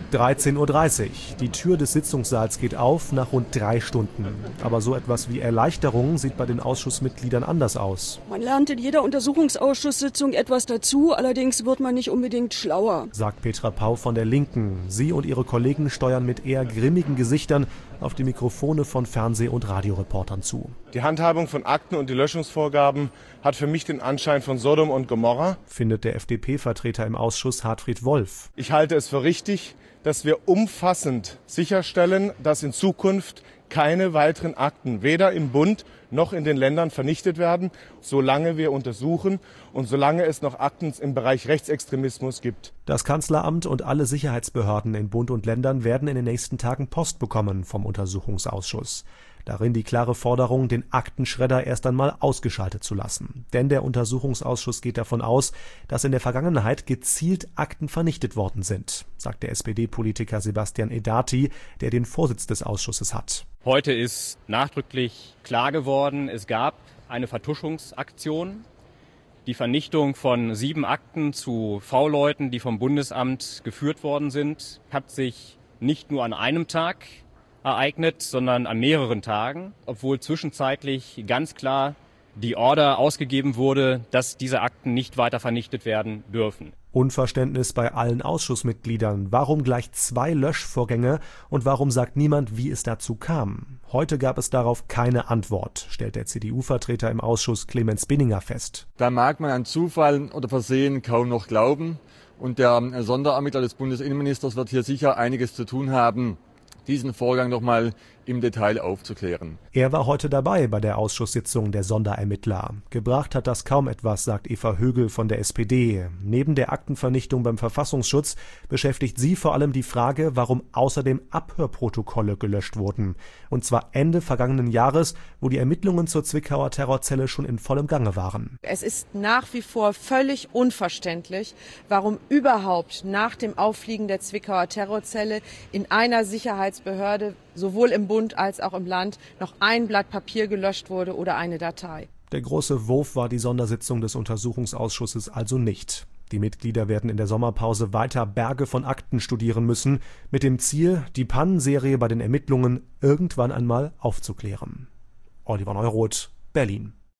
13:30 Uhr. Die Tür des Sitzungssaals geht auf nach rund 3 Stunden. Aber so etwas wie Erleichterung sieht bei den Ausschussmitgliedern anders aus. Man lernt in jeder Untersuchungsausschusssitzung etwas dazu, allerdings wird man nicht unbedingt schlauer, sagt Petra Pau von der Linken. Sie und ihre Kollegen steuern mit eher grimmigen Gesichtern auf die Mikrofone von Fernseh- und Radioreportern zu. Die Handhabung von Akten und die Löschungsvorgaben hat für mich den Anschein von Sodom und Gomorra, findet der FDP-Vertreter im Ausschuss Hartfried Wolf. Ich halte es für richtig, dass wir umfassend sicherstellen, dass in Zukunft keine weiteren Akten weder im Bund noch in den Ländern vernichtet werden, solange wir untersuchen und solange es noch Akten im Bereich Rechtsextremismus gibt. Das Kanzleramt und alle Sicherheitsbehörden in Bund und Ländern werden in den nächsten Tagen Post bekommen vom Untersuchungsausschuss. Darin die klare Forderung, den Aktenschredder erst einmal ausgeschaltet zu lassen. Denn der Untersuchungsausschuss geht davon aus, dass in der Vergangenheit gezielt Akten vernichtet worden sind, sagt der SPD-Politiker Sebastian Edati, der den Vorsitz des Ausschusses hat. Heute ist nachdrücklich klar geworden, es gab eine Vertuschungsaktion. Die Vernichtung von 7 Akten zu V-Leuten, die vom Bundesamt geführt worden sind, hat sich nicht nur an einem Tag ereignet, sondern an mehreren Tagen, obwohl zwischenzeitlich ganz klar die Order ausgegeben wurde, dass diese Akten nicht weiter vernichtet werden dürfen. Unverständnis bei allen Ausschussmitgliedern. Warum gleich 2 Löschvorgänge und warum sagt niemand, wie es dazu kam? Heute gab es darauf keine Antwort, stellt der CDU-Vertreter im Ausschuss Clemens Binninger fest. Da mag man an Zufall oder Versehen kaum noch glauben. Und der Sonderermittler des Bundesinnenministers wird hier sicher einiges zu tun haben, diesen Vorgang noch mal im Detail aufzuklären. Er war heute dabei bei der Ausschusssitzung der Sonderermittler. Gebracht hat das kaum etwas, sagt Eva Högel von der SPD. Neben der Aktenvernichtung beim Verfassungsschutz beschäftigt sie vor allem die Frage, warum außerdem Abhörprotokolle gelöscht wurden. Und zwar Ende vergangenen Jahres, wo die Ermittlungen zur Zwickauer Terrorzelle schon in vollem Gange waren. Es ist nach wie vor völlig unverständlich, warum überhaupt nach dem Auffliegen der Zwickauer Terrorzelle in einer Sicherheitsbehörde sowohl im Bund als auch im Land noch ein Blatt Papier gelöscht wurde oder eine Datei. Der große Wurf war die Sondersitzung des Untersuchungsausschusses also nicht. Die Mitglieder werden in der Sommerpause weiter Berge von Akten studieren müssen, mit dem Ziel, die Pannenserie bei den Ermittlungen irgendwann einmal aufzuklären. Oliver Neuroth, Berlin.